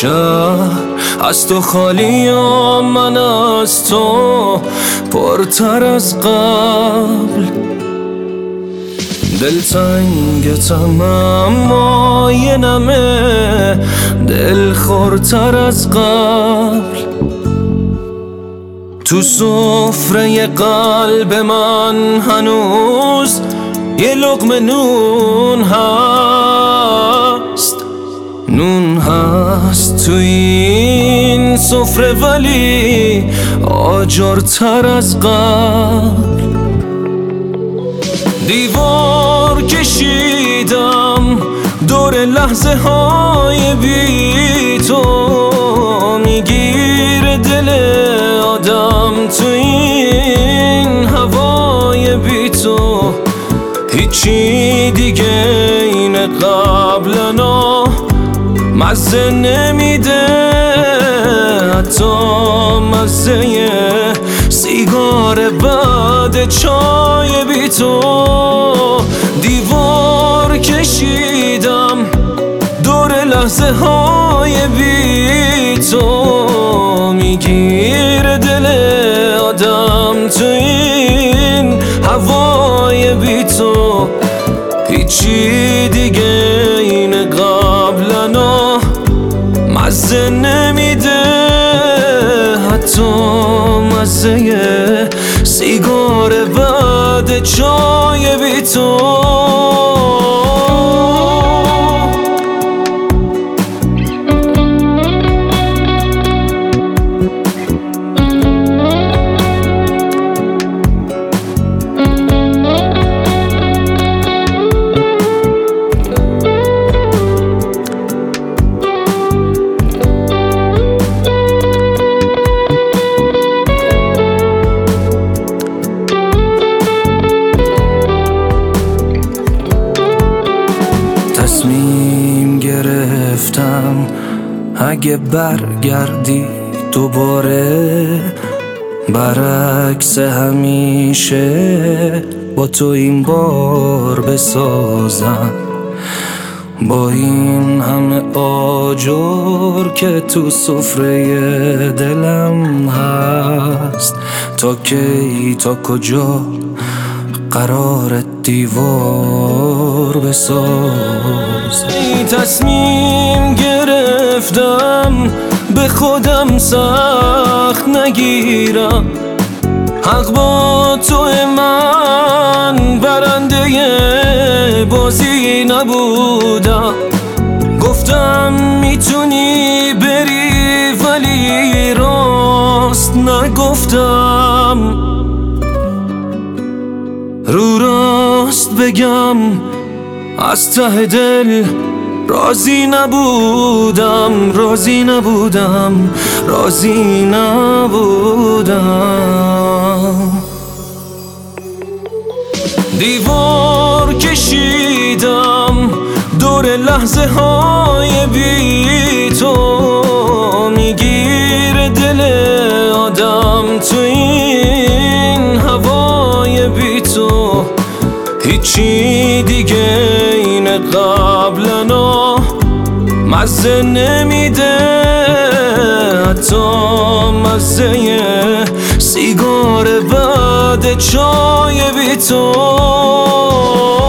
شهر از تو خالی و من از تو پرتر از قبل. دلتنگتم اما یه نمه دلخورتر از قبل. تو سفره قلب من هنوز یه لقمه نون هست. نون هست تو این سفره ولی آجرتر از قبل. دیوار کشیدم دور لحظه های بی تو، میگیره دل آدم تو این هوای بی تو. هیچی دیگه این قبلنا مزه نمیده، حتی مزه سیگار بعد چای بی تو. دیوار کشیدم دور لحظه های بی تو، میگیره دل آدم تو این هوای بی تو. هیچی دیگه این قبلنا مزه نمیده، حتی مزه سیگار بعد چای بی تو. تصمیم گرفتم اگه برگردی دوباره، برعکس همیشه با تو این بار بسازم. با این همه آجر که تو سفره دلم هست، تا کی تا کجا قرار دیوار بساز. تصمیم گرفتم به خودم سخت نگیرم، حق با تو من برنده بازی نبودم. گفتم میتونی بری ولی راست نگفتم. رو راست بگم از ته دل راضی نبودم، راضی نبودم، راضی نبودم. دیوار کشیدم دور لحظه های بی تو، میگیره دل آدم تو این هوای بی تو. هیچی دیگه این قبلنا مزه نمیده، حتی مزه سیگار بعد چای بی تو.